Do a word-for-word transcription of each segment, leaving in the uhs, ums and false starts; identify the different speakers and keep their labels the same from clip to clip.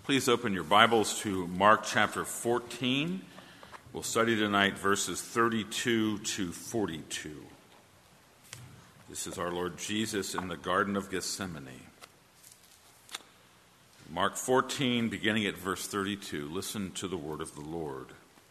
Speaker 1: Please open your Bibles to Mark chapter fourteen. We'll study tonight verses thirty-two to forty-two. This is our Lord Jesus in the Garden of Gethsemane. Mark fourteen, beginning at verse thirty-two. Listen to the word of the Lord.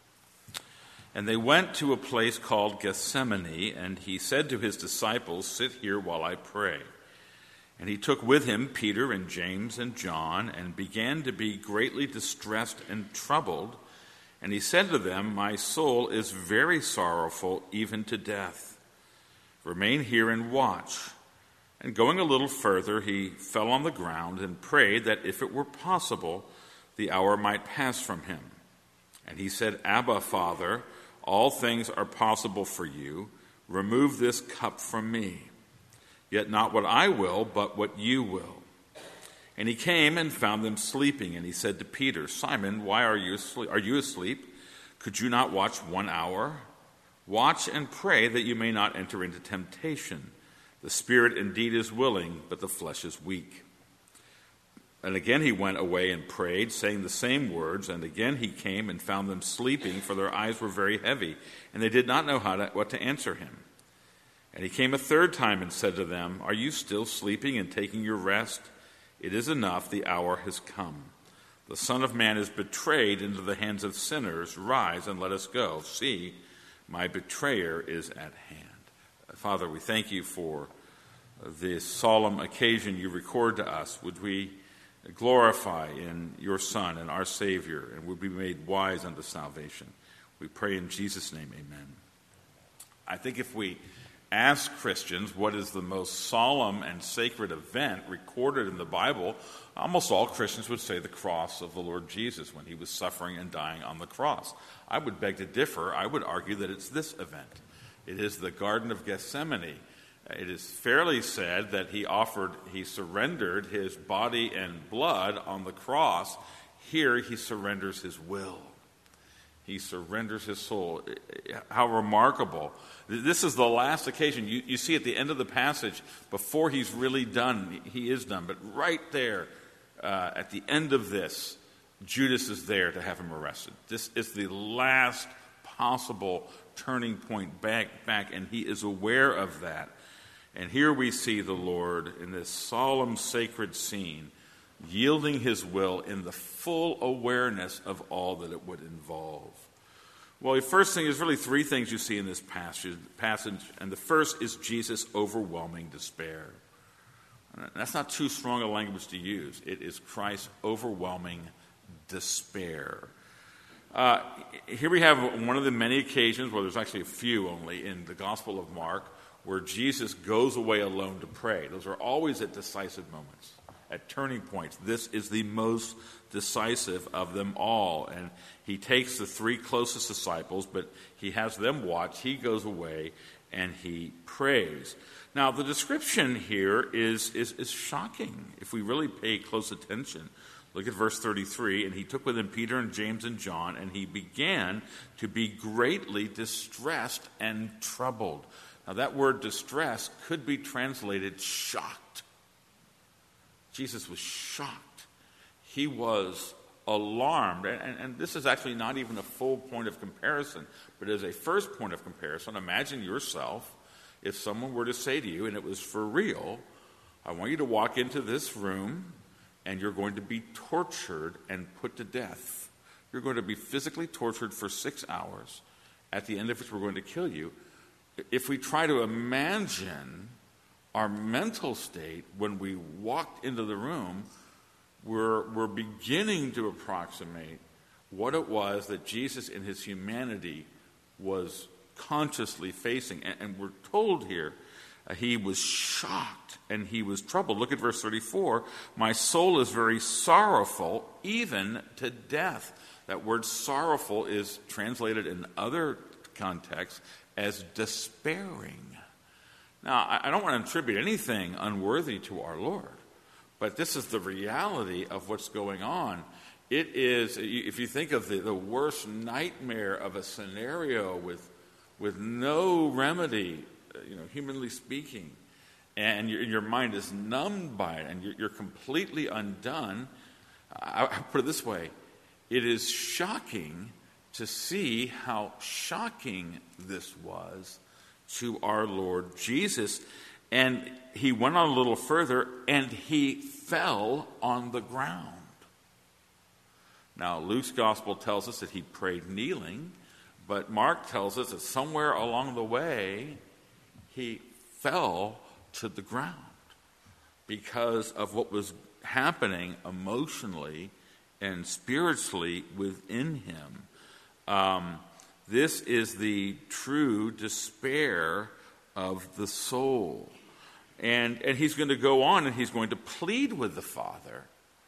Speaker 1: And they went to a place called Gethsemane, and he said to his disciples, "Sit here while I pray." And he took with him Peter and James and John, and began to be greatly distressed and troubled. And he said to them, "My soul is very sorrowful, even to death. Remain here and watch." And going a little further, he fell on the ground and prayed that if it were possible, the hour might pass from him. And he said, "Abba, Father, all things are possible for you. Remove this cup from me. Yet not what I will, but what you will." And he came and found them sleeping, and he said to Peter, "Simon, why are you asleep? Are you asleep? Could you not watch one hour? Watch and pray that you may not enter into temptation. The spirit indeed is willing, but the flesh is weak." And again he went away and prayed, saying the same words. And again he came and found them sleeping, for their eyes were very heavy, and they did not know how to, what to answer him. And he came a third time and said to them, "Are you still sleeping and taking your rest? It is enough, the hour has come. The Son of Man is betrayed into the hands of sinners. Rise and let us go. See, my betrayer is at hand." Father, we thank you for this solemn occasion you record to us. Would we glorify in your Son and our Savior, and would be made wise unto salvation. We pray in Jesus' name, amen. I think if we ask Christians what is the most solemn and sacred event recorded in the Bible, almost all Christians would say the cross of the Lord Jesus when he was suffering and dying on the cross. I would beg to differ. I would argue that it's this event. It is the Garden of Gethsemane. It is fairly said that he offered, he surrendered his body and blood on the cross. Here he surrenders his will. He surrenders his soul. How remarkable. This is the last occasion. You, you see at the end of the passage, before he's really done, he is done. But right there, uh, at the end of this, Judas is there to have him arrested. This is the last possible turning point back, back, and he is aware of that. And here we see the Lord in this solemn, sacred scene, yielding his will in the full awareness of all that it would involve. Well, the first thing is really three things you see in this passage, passage and the first is Jesus' overwhelming despair. And that's not too strong a language to use. It is Christ's overwhelming despair. Uh, here we have one of the many occasions, well, there's actually a few only, in the Gospel of Mark, where Jesus goes away alone to pray. Those are always at decisive moments, at turning points. This is the most decisive of them all. And he takes the three closest disciples, but he has them watch. He goes away and he prays. Now, the description here is, is, is shocking if we really pay close attention. Look at verse thirty-three. "And he took with him Peter and James and John, and he began to be greatly distressed and troubled." Now, that word distressed could be translated shocked. Jesus was shocked. He was alarmed. And, and this is actually not even a full point of comparison, but as a first point of comparison, imagine yourself if someone were to say to you, and it was for real, "I want you to walk into this room and you're going to be tortured and put to death. You're going to be physically tortured for six hours, at the end of which we're going to kill you." If we try to imagine our mental state when we walked into the room, we're, we're beginning to approximate what it was that Jesus in his humanity was consciously facing. And, and we're told here uh, he was shocked and he was troubled. Look at verse thirty-four. "My soul is very sorrowful, even to death." That word sorrowful is translated in other contexts as despairing. Now, I don't want to attribute anything unworthy to our Lord, but this is the reality of what's going on. It is, if you think of the, the worst nightmare of a scenario with, with no remedy, you know, humanly speaking, and your, your mind is numbed by it, and you're, you're completely undone, I, I put it this way. It is shocking to see how shocking this was to our Lord Jesus. And he went on a little further, and he fell on the ground. Now, Luke's gospel tells us that he prayed kneeling, but Mark tells us that somewhere along the way, he fell to the ground because of what was happening emotionally and spiritually within him. Um, this is the true despair of the soul. And, and he's going to go on and he's going to plead with the Father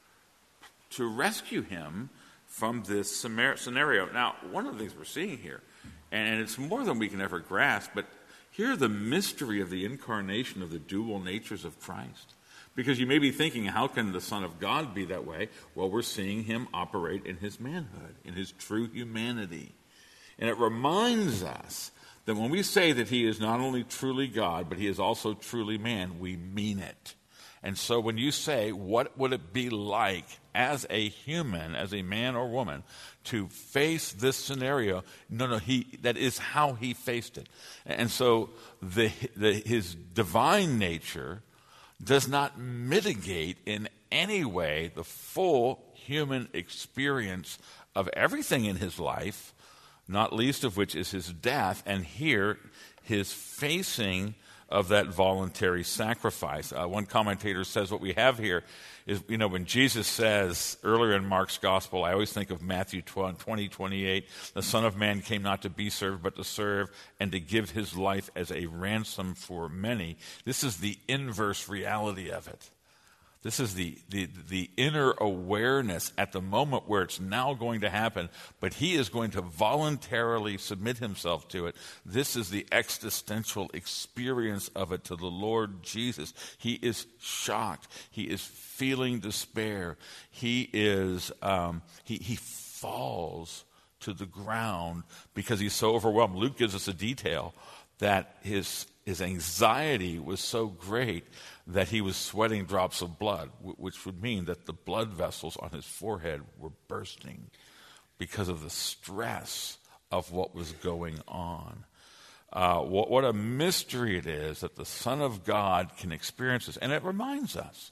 Speaker 1: to rescue him from this scenario. Now, one of the things we're seeing here, and it's more than we can ever grasp, but here the mystery of the incarnation of the dual natures of Christ. Because you may be thinking, how can the Son of God be that way? Well, we're seeing him operate in his manhood, in his true humanity. And it reminds us that when we say that he is not only truly God, but he is also truly man, we mean it. And so when you say, what would it be like as a human, as a man or woman, to face this scenario? No, no, he, that is how he faced it. And so the, the, his divine nature does not mitigate in any way the full human experience of everything in his life, not least of which is his death, and here his facing of that voluntary sacrifice. Uh, one commentator says what we have here is, you know, when Jesus says earlier in Mark's gospel, I always think of Matthew twenty, twenty-eight, the Son of Man came not to be served, but to serve and to give his life as a ransom for many. This is the inverse reality of it. This is the, the, the inner awareness at the moment where it's now going to happen, but he is going to voluntarily submit himself to it. This is the existential experience of it to the Lord Jesus. He is shocked. He is feeling despair. He is, um, he, he falls to the ground because he's so overwhelmed. Luke gives us a detail that his his anxiety was so great that he was sweating drops of blood, which would mean that the blood vessels on his forehead were bursting because of the stress of what was going on. Uh, what, what a mystery it is that the Son of God can experience this. And it reminds us,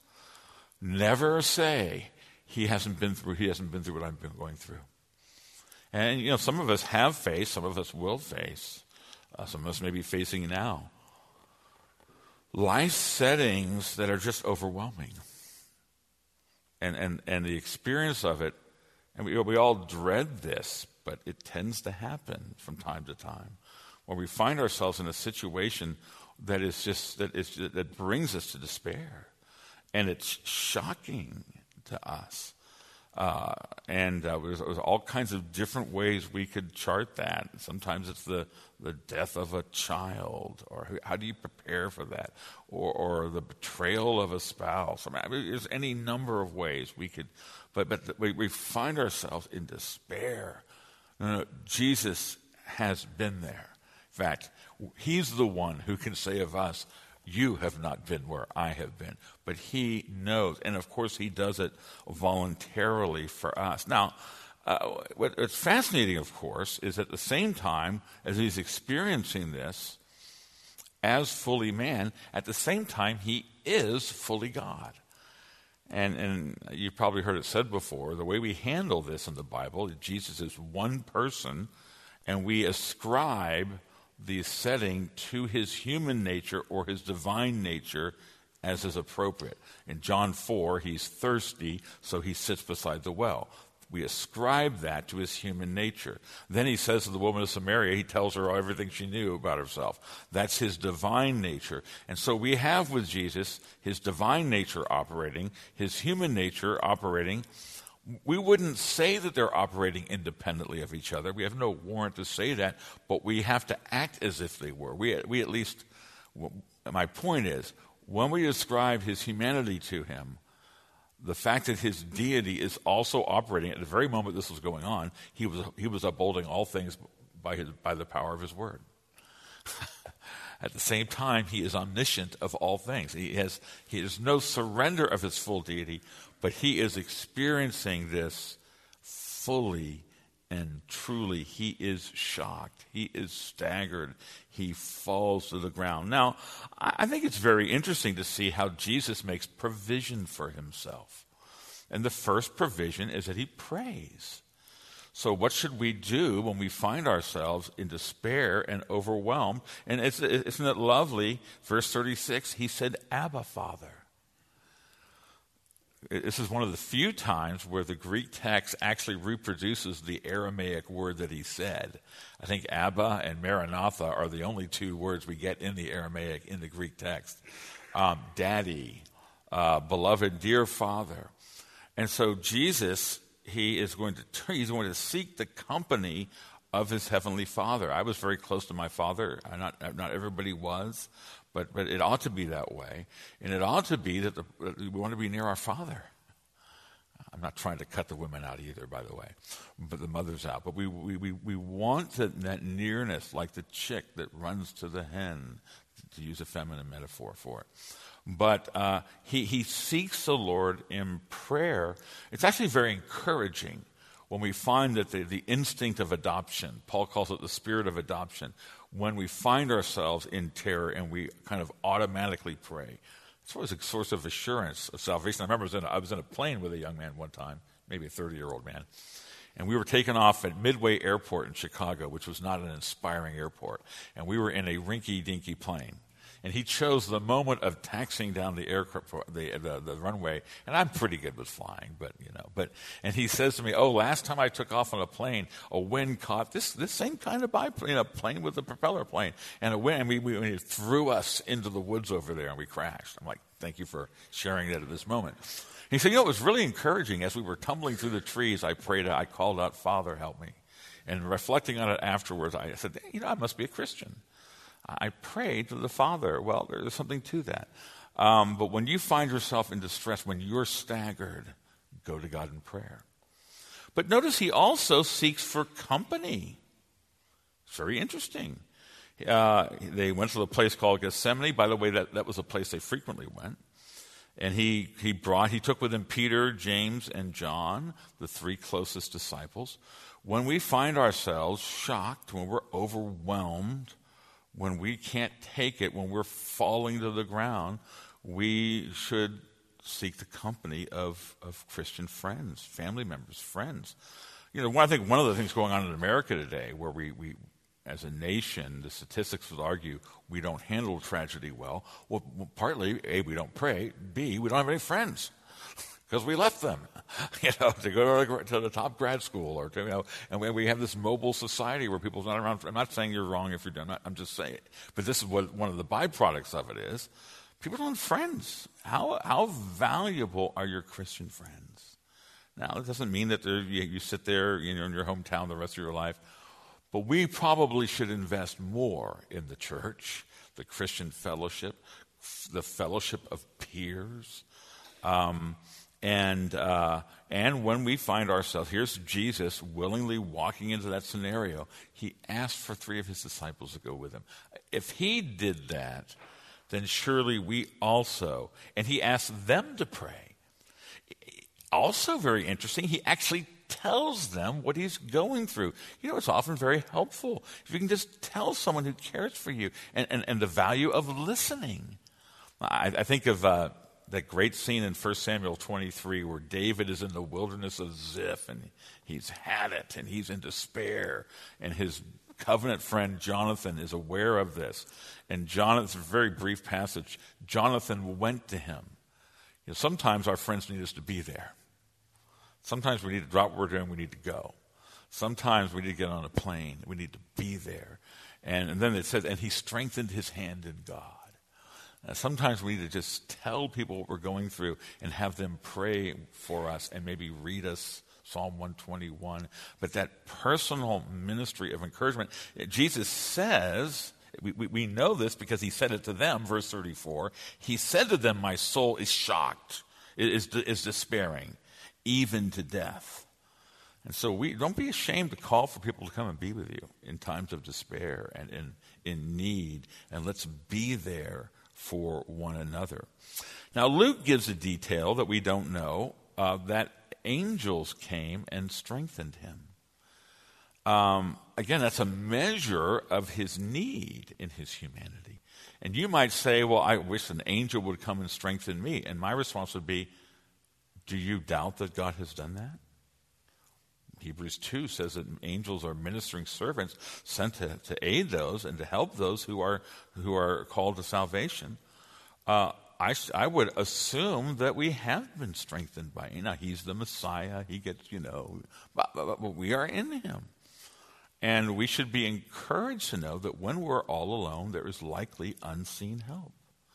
Speaker 1: never say he hasn't been through, he hasn't been through what I've been going through. And, you know, some of us have faced, some of us will face, uh, some of us may be facing now, life settings that are just overwhelming. And and and the experience of it, and we, we all dread this, but it tends to happen from time to time, where we find ourselves in a situation that is just, that is that brings us to despair. And it's shocking to us. Uh, and uh, there's, there's all kinds of different ways we could chart that. Sometimes it's the, the death of a child, or how do you prepare for that, or, or the betrayal of a spouse. I mean, there's any number of ways we could, but but we, we find ourselves in despair. No, no, Jesus has been there. In fact, he's the one who can say of us, you have not been where I have been. But he knows. And, of course, he does it voluntarily for us. Now, uh, what's fascinating, of course, is at the same time as he's experiencing this as fully man, at the same time he is fully God. And, and you've probably heard it said before, the way we handle this in the Bible, Jesus is one person, and we ascribe the setting to his human nature or his divine nature as is appropriate. In John four, he's thirsty, so he sits beside the well. We ascribe that to his human nature. Then he says to the woman of Samaria, he tells her everything she knew about herself. That's his divine nature. And so we have with Jesus his divine nature operating, his human nature operating. We wouldn't say that they're operating independently of each other. We have no warrant to say that, but we have to act as if they were. We, we at least, my point is, when we ascribe his humanity to him, the fact that his deity is also operating at the very moment this was going on, he was he was upholding all things by his by the power of his word. At the same time, he is omniscient of all things. He has, he has no surrender of his full deity, but he is experiencing this fully and truly. He is shocked. He is staggered. He falls to the ground. Now, I think it's very interesting to see how Jesus makes provision for himself. And the first provision is that he prays. So what should we do when we find ourselves in despair and overwhelmed? And it's, isn't it lovely? Verse thirty-six, he said, Abba, Father. This is one of the few times where the Greek text actually reproduces the Aramaic word that he said. I think Abba and Maranatha are the only two words we get in the Aramaic in the Greek text. Um, Daddy, uh, beloved, dear Father. And so Jesus, he is going to turn, he's going to seek the company of his heavenly Father. I was very close to my father. I not not everybody was, but but it ought to be that way, and it ought to be that, the, that we want to be near our Father. I'm not trying to cut the women out either, by the way, but the mothers out. But we we we, we want that, that nearness, like the chick that runs to the hen, to use a feminine metaphor for it. But uh, he, he seeks the Lord in prayer. It's actually very encouraging when we find that the, the instinct of adoption, Paul calls it the spirit of adoption, when we find ourselves in terror and we kind of automatically pray. It's always a source of assurance of salvation. I remember I was in a, I was in a plane with a young man one time, maybe a thirty-year-old man, and we were taken off at Midway Airport in Chicago, which was not an inspiring airport, and we were in a rinky-dinky plane. And he chose the moment of taxiing down the aircraft, the, the the runway, and I'm pretty good with flying, but you know, but and he says to me, "Oh, last time I took off on a plane, a wind caught this this same kind of biplane, you know, plane with a propeller plane, and a wind, and we, we it threw us into the woods over there, and we crashed." I'm like, "Thank you for sharing that at this moment." He said, "You know, it was really encouraging as we were tumbling through the trees. I prayed, I called out, 'Father, help me,' and reflecting on it afterwards, I said, you know, I must be a Christian. I prayed to the Father." Well, there's something to that. Um, but when you find yourself in distress, when you're staggered, go to God in prayer. But notice he also seeks for company. It's very interesting. Uh, they went to the place called Gethsemane. By the way, that, that was a place they frequently went. And he, he brought, he took with him Peter, James, and John, the three closest disciples. When we find ourselves shocked, when we're overwhelmed, when we can't take it, when we're falling to the ground, we should seek the company of, of Christian friends, family members, friends. You know, I think one of the things going on in America today, where we, we as a nation, the statistics would argue we don't handle tragedy well. Well, partly, A, we don't pray. B, we don't have any friends because we left them, you know, to go to the, to the top grad school, or to, you know, and we, we have this mobile society where people's not around. I'm not saying you're wrong if you're done. I'm just saying, but this is what one of the byproducts of it is. People don't have friends. How how valuable are your Christian friends? Now, it doesn't mean that you, you sit there, you know, in your hometown the rest of your life, but we probably should invest more in the church, the Christian fellowship, the fellowship of peers. Um, And uh, and when we find ourselves, here's Jesus willingly walking into that scenario. He asked for three of his disciples to go with him. If he did that, then surely we also, and he asked them to pray. Also very interesting, he actually tells them what he's going through. You know, it's often very helpful if you can just tell someone who cares for you, and, and, and the value of listening. I, I think of... Uh, that great scene in First Samuel twenty-three where David is in the wilderness of Ziph, and he's had it, and he's in despair, and his covenant friend Jonathan is aware of this. And Jonathan, a very brief passage, Jonathan went to him. You know, sometimes our friends need us to be there. Sometimes we need to drop word in, we need to go. Sometimes we need to get on a plane, we need to be there. And, and then it says, and he strengthened his hand in God. Uh, sometimes we need to just tell people what we're going through and have them pray for us and maybe read us Psalm one twenty-one. But that personal ministry of encouragement, Jesus says, we, we, we know this because he said it to them, verse thirty-four. He said to them, my soul is shocked, is, is despairing, even to death. And so we don't be ashamed to call for people to come and be with you in times of despair and in, in need, and let's be there for one another. Now, Luke gives a detail that we don't know, uh, that angels came and strengthened him. Um, again, that's a measure of his need in his humanity. And you might say, well, I wish an angel would come and strengthen me. And my response would be, do you doubt that God has done that? Hebrews two says that angels are ministering servants sent to, to aid those and to help those who are who are called to salvation. Uh, I, I would assume that we have been strengthened by him. Now, he's the Messiah. He gets, you know, but, but, but we are in him. And we should be encouraged to know that when we're all alone, there is likely unseen help.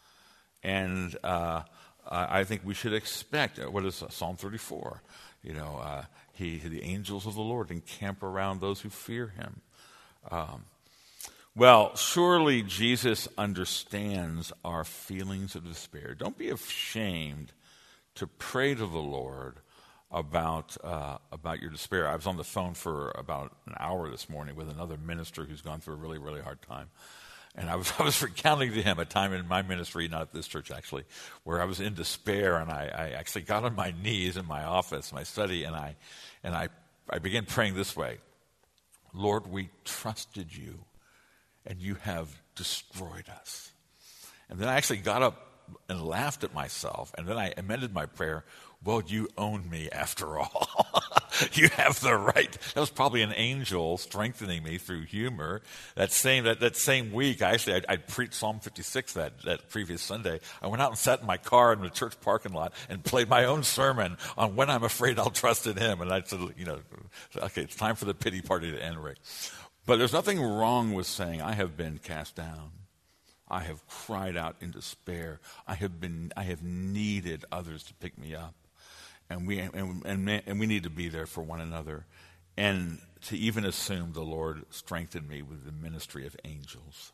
Speaker 1: And uh, I think we should expect, what is Psalm thirty-four? You know, uh, he, the angels of the Lord encamp around those who fear him. Um, well, surely Jesus understands our feelings of despair. Don't be ashamed to pray to the Lord about uh, about your despair. I was on the phone for about an hour this morning with another minister who's gone through a really, really hard time. And I was I was recounting to him a time in my ministry, not at this church actually, where I was in despair, and I, I actually got on my knees in my office, my study, and I and I, I began praying this way: Lord, we trusted you, and you have destroyed us. And then I actually got up and laughed at myself, and then I amended my prayer. Well, you own me after all. You have the right. That was probably an angel strengthening me through humor. That same that, that same week, I actually I, I preached Psalm fifty-six that, that previous Sunday. I went out and sat in my car in the church parking lot and played my own sermon on when I'm afraid I'll trust in him. And I said, you know, okay, it's time for the pity party to end, Rick. But there's nothing wrong with saying, I have been cast down. I have cried out in despair. I have been. I have needed others to pick me up. And we and, and and we need to be there for one another, and to even assume the Lord strengthened me with the ministry of angels.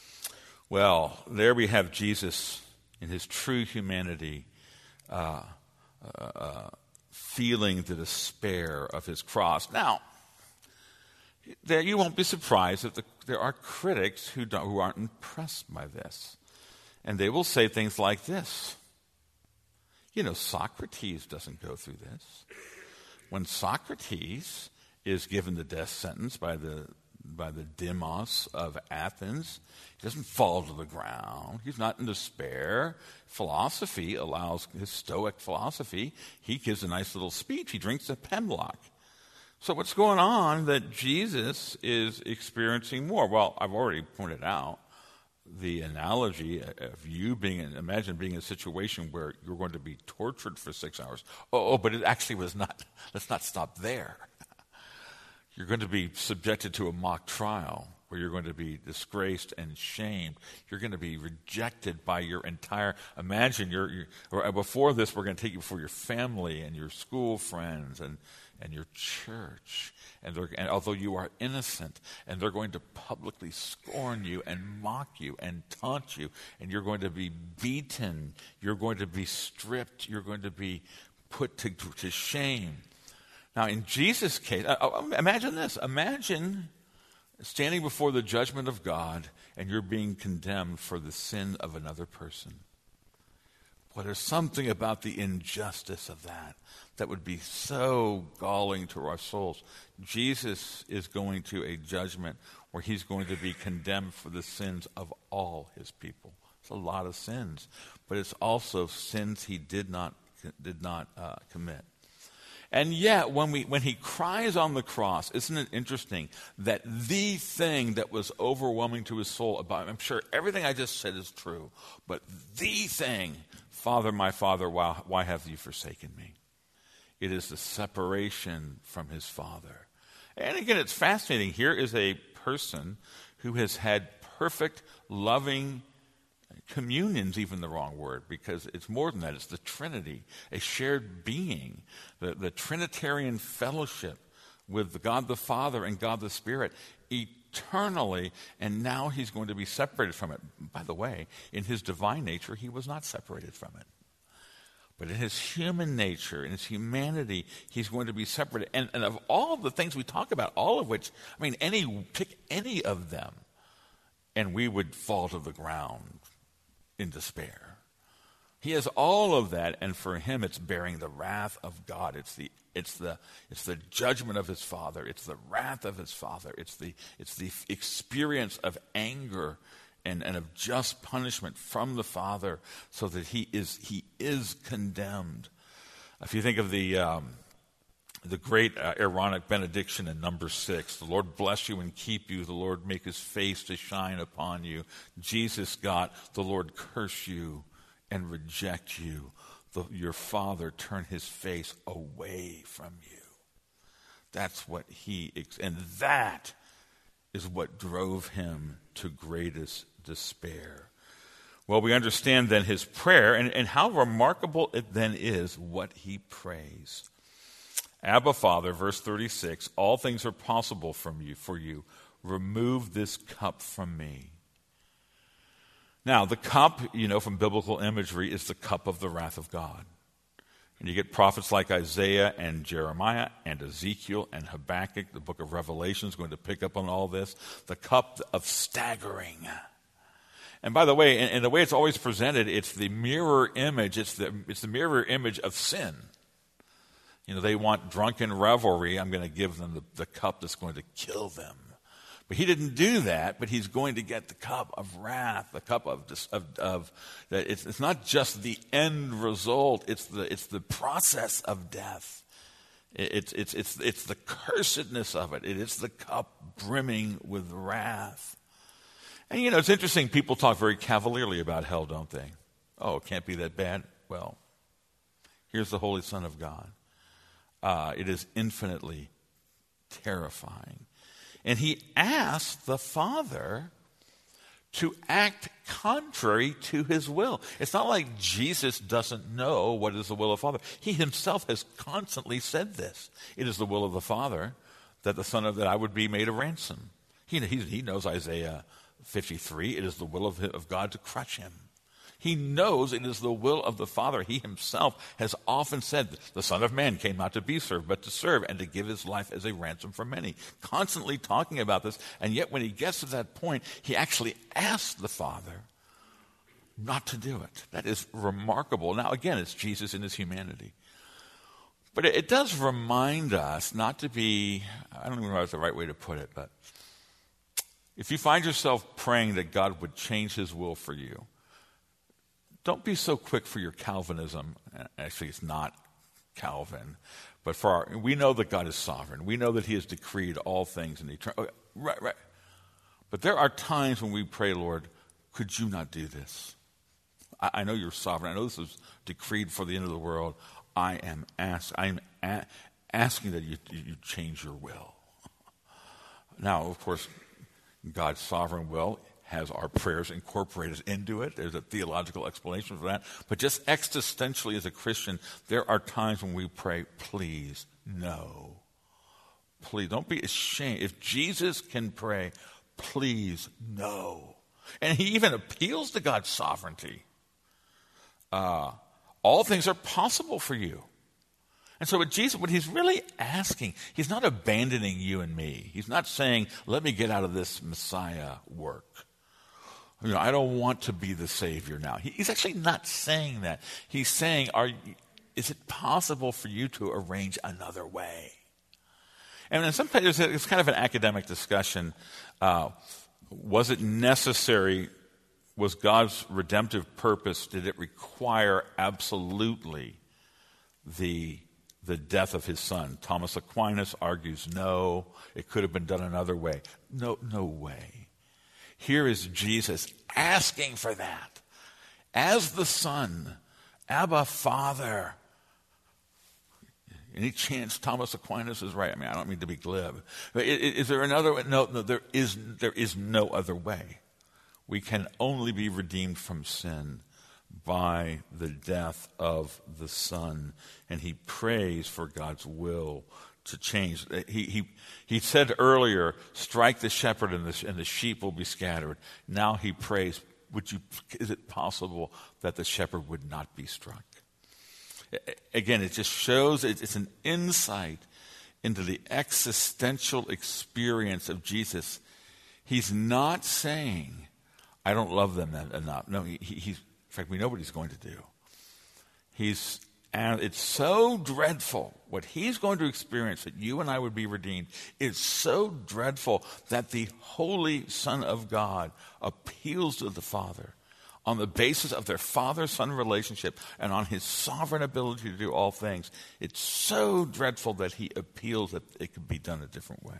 Speaker 1: Well, there we have Jesus in his true humanity, uh, uh, feeling the despair of his cross. Now, there you won't be surprised that the, there are critics who don't, who aren't impressed by this, and they will say things like this. You know, Socrates doesn't go through this. When Socrates is given the death sentence by the by the demos of Athens, he doesn't fall to the ground. He's not in despair. Philosophy allows, his Stoic philosophy, he gives a nice little speech. He drinks a Pemlock. So what's going on that Jesus is experiencing more? Well, I've already pointed out the analogy of you being, in, imagine being in a situation where you're going to be tortured for six hours. Oh, oh, but it actually was not, let's not stop there. You're going to be subjected to a mock trial where you're going to be disgraced and shamed. You're going to be rejected by your entire, imagine you're, you're or before this, we're going to take you before your family and your school friends and, and your church. And, and although you are innocent, and they're going to publicly scorn you and mock you and taunt you, and you're going to be beaten, you're going to be stripped, you're going to be put to, to shame. Now, in Jesus' case, uh, imagine this. Imagine standing before the judgment of God, and you're being condemned for the sin of another person. Well, there's something about the injustice of that that would be so galling to our souls. Jesus is going to a judgment where he's going to be condemned for the sins of all his people. It's a lot of sins, but it's also sins he did not did not uh, commit. And yet, when we when he cries on the cross, isn't it interesting that the thing that was overwhelming to his soul about, I'm sure everything I just said is true, but the thing, Father, my Father, why, why have you forsaken me? It is the separation from his Father. And again, it's fascinating. Here is a person who has had perfect, loving, communion's even the wrong word, because it's more than that. It's the Trinity, a shared being, the, the Trinitarian fellowship with God the Father and God the Spirit eternally, and now he's going to be separated from it. By the way, in his divine nature, he was not separated from it. But in his human nature, in his humanity, he's going to be separated. And, and of all the things we talk about, all of which, I mean, any pick any of them, and we would fall to the ground in despair. He has all of that, and for him it's bearing the wrath of God. It's the it's the it's the judgment of his Father. It's the wrath of his Father. It's the it's the experience of anger and, and of just punishment from the Father, so that he is he is condemned. If you think of the um, the great uh, Aaronic benediction in number six, the Lord bless you and keep you. The Lord make his face to shine upon you. Jesus God, the Lord curse you and reject you. The, your Father turn his face away from you. That's what he, and that is what drove him to greatest despair. Well, we understand then his prayer, and, and how remarkable it then is what he prays. Abba, Father, verse thirty-six, all things are possible from you, for you. Remove this cup from me. Now, the cup, you know, from biblical imagery, is the cup of the wrath of God. And you get prophets like Isaiah and Jeremiah and Ezekiel and Habakkuk. The book of Revelation is going to pick up on all this. The cup of staggering. And by the way, in, in the way it's always presented, it's the mirror image. It's the, it's the mirror image of sin. You know, they want drunken revelry. I'm going to give them the, the cup that's going to kill them. But he didn't do that, but he's going to get the cup of wrath, the cup of, of, of that it's, it's not just the end result, it's the, it's the process of death. It's, it's, it's, it's the cursedness of it. It is the cup brimming with wrath. And, you know, it's interesting, people talk very cavalierly about hell, don't they? Oh, it can't be that bad. Well, here's the Holy Son of God. Uh, it is infinitely terrifying. And he asked the Father to act contrary to his will. It's not like Jesus doesn't know what is the will of the Father. He himself has constantly said this. It is the will of the Father that the Son of that I would be made a ransom. He, he, he knows Isaiah fifty-three. It is the will of, of God to crush him. He knows it is the will of the Father. He himself has often said, the Son of Man came not to be served, but to serve and to give his life as a ransom for many. Constantly talking about this, and yet when he gets to that point, he actually asks the Father not to do it. That is remarkable. Now, again, it's Jesus in his humanity. But it, it does remind us not to be, I don't even know if that's the right way to put it, but if you find yourself praying that God would change his will for you, don't be so quick for your Calvinism. Actually, it's not Calvin. But for our, we know that God is sovereign. We know that he has decreed all things in eternity. Okay, right, right. But there are times when we pray, Lord, could you not do this? I, I know you're sovereign. I know this is decreed for the end of the world. I am, ask, I am a, asking that you, you change your will. Now, of course, God's sovereign will has our prayers incorporated into it. There's a theological explanation for that. But just existentially as a Christian, there are times when we pray, please, no. Please, don't be ashamed. If Jesus can pray, please, no. And he even appeals to God's sovereignty. Uh, all things are possible for you. And so what Jesus, what he's really asking, he's not abandoning you and me. He's not saying, let me get out of this Messiah work. You know, I don't want to be the Savior now. He's actually not saying that. He's saying, "Are is it possible for you to arrange another way?" And sometimes it's kind of an academic discussion. Uh, was it necessary? Was God's redemptive purpose, did it require absolutely the the death of his Son? Thomas Aquinas argues no. It could have been done another way. No, no way. Here is Jesus asking for that. As the Son, Abba, Father. Any chance Thomas Aquinas is right? I mean, I don't mean to be glib. But is, is there another way? No, no, there is, there is no other way. We can only be redeemed from sin by the death of the Son. And he prays for God's will to change. He, he, he said earlier, strike the shepherd and the, and the sheep will be scattered. Now he prays, would you, is it possible that the shepherd would not be struck? Again, it just shows, it's an insight into the existential experience of Jesus. He's not saying, I don't love them enough. No, he, he's, in fact, we know what he's going to do. He's, and it's so dreadful, what he's going to experience, that you and I would be redeemed, is so dreadful that the Holy Son of God appeals to the Father on the basis of their father-son relationship and on his sovereign ability to do all things. It's so dreadful that he appeals that it could be done a different way.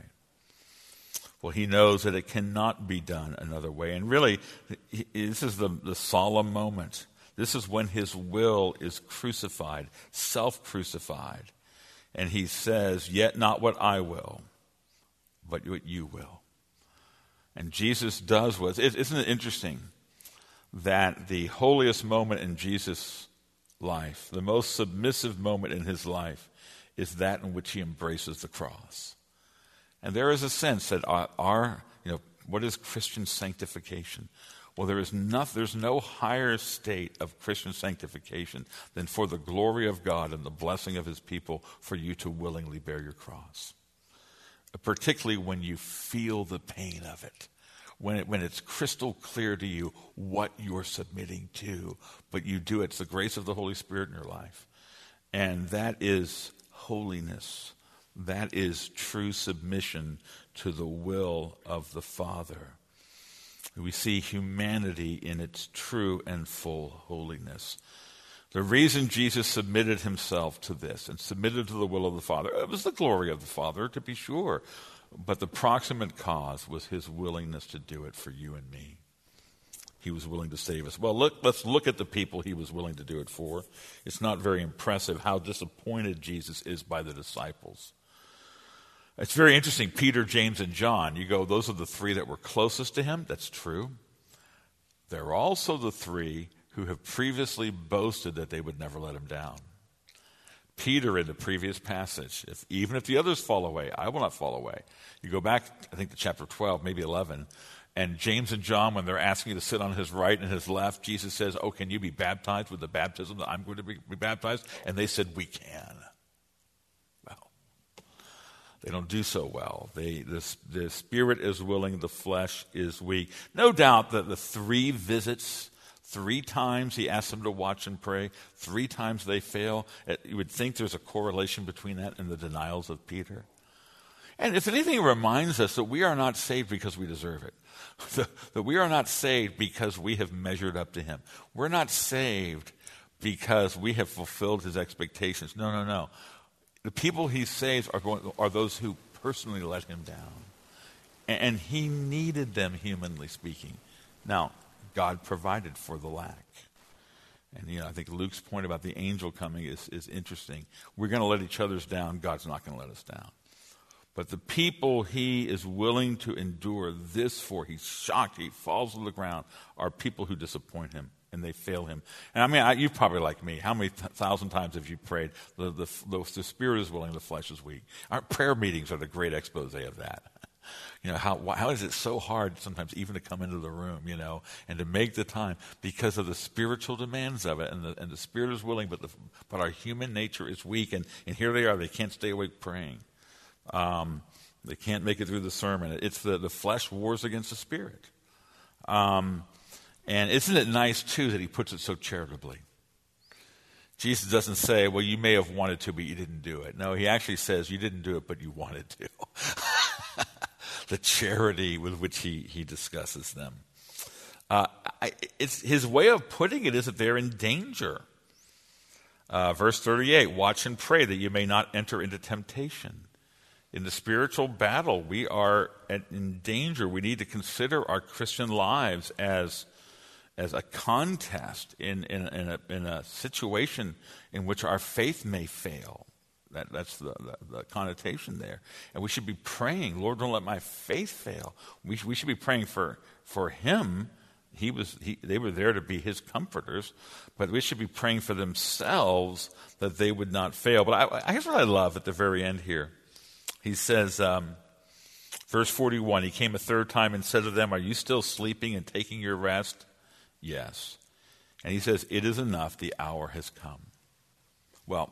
Speaker 1: Well, he knows that it cannot be done another way. And really, this is the, the solemn moment. This is when his will is crucified, self-crucified. And he says, yet not what I will, but what you will. And Jesus does what, isn't it interesting that the holiest moment in Jesus' life, the most submissive moment in his life, is that in which he embraces the cross. And there is a sense that our, our you know, what is Christian sanctification? Well, there is no, there's no higher state of Christian sanctification than for the glory of God and the blessing of his people for you to willingly bear your cross. Particularly when you feel the pain of it. When, it, when it's crystal clear to you what you're submitting to, but you do it. It's the grace of the Holy Spirit in your life. And that is holiness. That is true submission to the will of the Father. We see humanity in its true and full holiness. The reason Jesus submitted himself to this and submitted to the will of the Father, it was the glory of the Father, to be sure. But the proximate cause was his willingness to do it for you and me. He was willing to save us. Well, look, let's look at the people he was willing to do it for. It's not very impressive how disappointed Jesus is by the disciples. It's very interesting, Peter, James, and John. You go, those are the three that were closest to him. That's true. They're also the three who have previously boasted that they would never let him down. Peter in the previous passage, if, even if the others fall away, I will not fall away. You go back, I think, to chapter twelve, maybe eleven, and James and John, when they're asking you to sit on his right and his left, Jesus says, oh, can you be baptized with the baptism that I'm going to be, be baptized? And they said, we can. Well, they don't do so well. They, the, the spirit is willing, the flesh is weak. No doubt that the three visits, three times he asks them to watch and pray, three times they fail. You would think there's a correlation between that and the denials of Peter. And if anything, it reminds us that we are not saved because we deserve it. That we are not saved because we have measured up to him. We're not saved because we have fulfilled his expectations. No, no, no. The people he saves are, going, are those who personally let him down. And, and he needed them, humanly speaking. Now, God provided for the lack. And, you know, I think Luke's point about the angel coming is, is interesting. We're going to let each other's down. God's not going to let us down. But the people he is willing to endure this for, he's shocked, he falls to the ground, are people who disappoint him and they fail him. And I mean, I, you probably like me. How many th- thousand times have you prayed, the, the, the, the spirit is willing, the flesh is weak? Our prayer meetings are the great expose of that. You know, how how is it so hard sometimes even to come into the room, you know, and to make the time because of the spiritual demands of it, and the and the spirit is willing, but the but our human nature is weak, and, and here they are, they can't stay awake praying. Um, they can't make it through the sermon. It's the, the flesh wars against the spirit. Um, and isn't it nice, too, that he puts it so charitably? Jesus doesn't say, well, you may have wanted to, but you didn't do it. No, he actually says, you didn't do it, but you wanted to. The charity with which he, he discusses them. Uh, I, it's, his way of putting it is that they're in danger. Uh, verse thirty-eight, watch and pray that you may not enter into temptation. In the spiritual battle, we are in danger. We need to consider our Christian lives as, as a contest in, in, in, a, in a situation in which our faith may fail. That, that's the, the, the connotation there. And we should be praying, Lord, don't let my faith fail. We, we should be praying for, for him. He was, he, they were there to be his comforters, but we should be praying for themselves that they would not fail. But I, I, here's what I love at the very end here. He says, um, verse forty-one, he came a third time and said to them, are you still sleeping and taking your rest? Yes. And he says, it is enough, the hour has come.
Speaker 2: Well,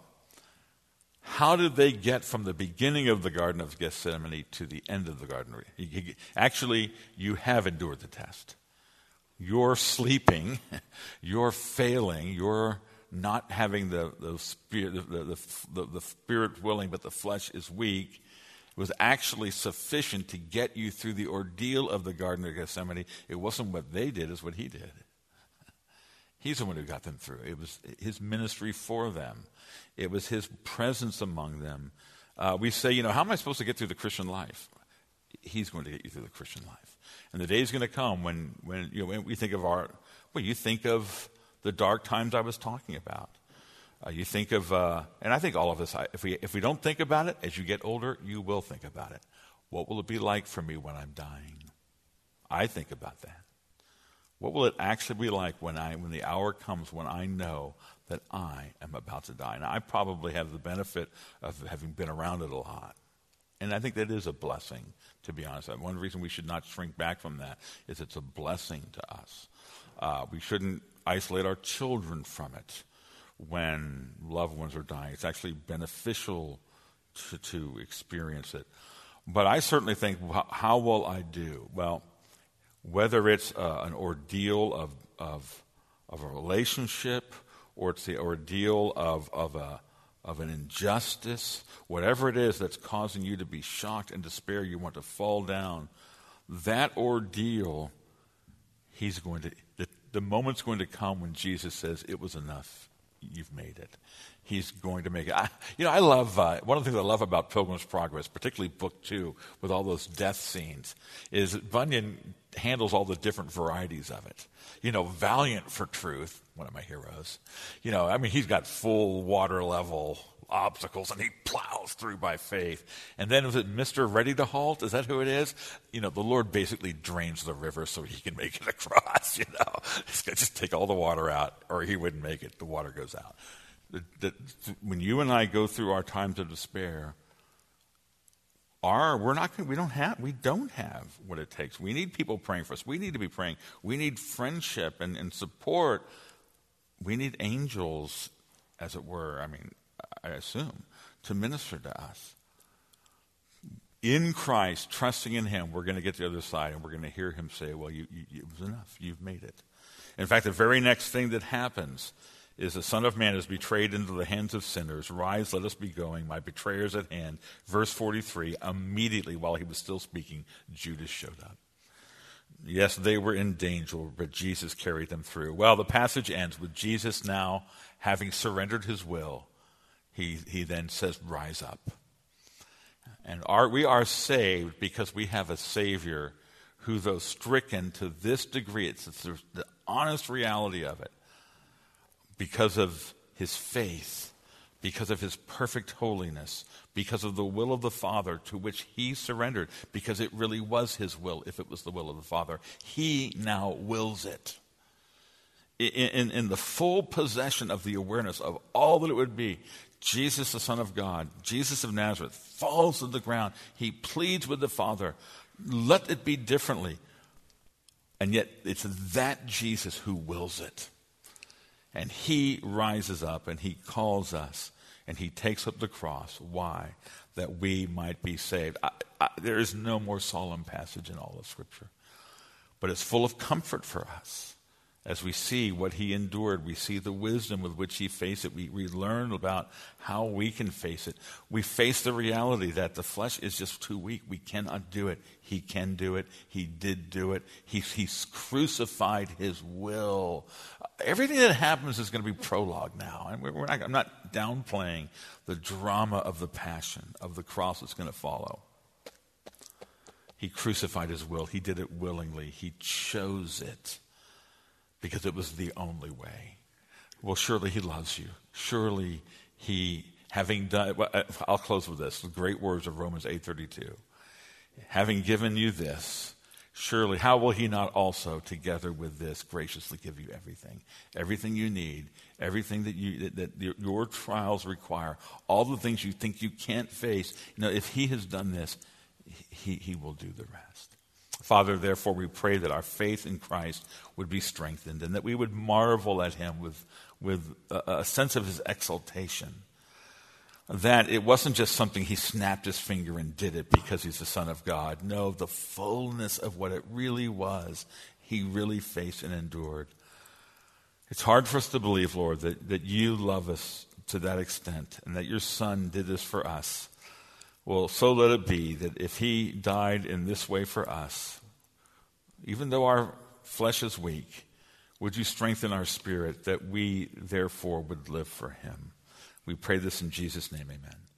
Speaker 2: how did they get from the beginning of the Garden of Gethsemane to the end of the Garden? Actually, you have endured the test. You're sleeping, you're failing, you're not having the, the, spirit, the, the, the, the spirit willing, but the flesh is weak, was actually sufficient to get you through the ordeal of the Garden of Gethsemane. It wasn't what they did, it's what he did. He's the one who got them through. It was his ministry for them. It was his presence among them. Uh, we say, you know, how am I supposed to get through the Christian life? He's going to get you through the Christian life. And the day is going to come when, when, you know, when we think of our, well, you think of the dark times I was talking about. Uh, you think of, uh, and I think all of us, if we, if we don't think about it, as you get older, you will think about it. What will it be like for me when I'm dying? I think about that. What will it actually be like when I, when the hour comes when I know that I am about to die? Now, I probably have the benefit of having been around it a lot. And I think that is a blessing, to be honest. One reason we should not shrink back from that is it's a blessing to us. Uh, we shouldn't isolate our children from it when loved ones are dying. It's actually beneficial to, to experience it. But I certainly think, how, how will I do? Well, whether it's uh, an ordeal of, of, of a relationship, or it's the ordeal of, of, a, of an injustice, whatever it is that's causing you to be shocked and despair, you want to fall down, that ordeal, he's going to, the, the moment's going to come when Jesus says, it was enough. You've made it. He's going to make it. I, you know, I love, uh, one of the things I love about Pilgrim's Progress, particularly book two, with all those death scenes, is that Bunyan handles all the different varieties of it. You know, valiant for truth, one of my heroes. You know, I mean, he's got full water level obstacles and he plows through by faith. And then was it Mister Ready to Halt? Is that who it is? You know, the Lord basically drains the river so he can make it across, you know. He's got to just take all the water out or he wouldn't make it. The water goes out. The, the, when you and I go through our times of despair, our, we're not, we don't have, we don't have what it takes. We need people praying for us. We need to be praying. We need friendship and, and support. We need angels, as it were, I mean, I assume, to minister to us. In Christ, trusting in him, we're going to get to the other side and we're going to hear him say, well, you, you, it was enough. You've made it. In fact, the very next thing that happens is the Son of Man is betrayed into the hands of sinners. Rise, let us be going. My betrayer is at hand. Verse forty-three, immediately while he was still speaking, Judas showed up. Yes, they were in danger, but Jesus carried them through. Well, the passage ends with Jesus now having surrendered his will. He, he then says, rise up. And our, we are saved because we have a Savior who, though stricken to this degree, it's, it's the honest reality of it, because of his faith, because of his perfect holiness, because of the will of the Father to which he surrendered, because it really was his will if it was the will of the Father. He now wills it. In, in, in the full possession of the awareness of all that it would be, Jesus, the Son of God, Jesus of Nazareth, falls to the ground. He pleads with the Father, let it be differently. And yet it's that Jesus who wills it. And he rises up and he calls us and he takes up the cross. Why? That we might be saved. I, I, there is no more solemn passage in all of Scripture. But it's full of comfort for us. As we see what he endured, we see the wisdom with which he faced it. We, we learn about how we can face it. We face the reality that the flesh is just too weak. We cannot do it. He can do it. He did do it. He, he's crucified his will. Everything that happens is going to be prologue now. And we're, we're not, I'm not downplaying the drama of the passion, of the cross that's going to follow. He crucified his will. He did it willingly. He chose it. Because it was the only way. Well, surely he loves you. Surely he, having done, well, I'll close with this, the great words of Romans eight thirty-two. Having given you this, surely how will he not also, together with this, graciously give you everything? Everything you need, everything that you that, that your trials require, all the things you think you can't face. You know, if he has done this, he, he will do the rest. Father, therefore, we pray that our faith in Christ would be strengthened and that we would marvel at him with, with a, a sense of his exaltation. that it wasn't just something he snapped his finger and did it because he's the Son of God. No, the fullness of what it really was, he really faced and endured. It's hard for us to believe, Lord, that, that you love us to that extent and that your Son did this for us. Well, so let it be that if he died in this way for us, even though our flesh is weak, would you strengthen our spirit that we therefore would live for him? We pray this in Jesus' name, amen.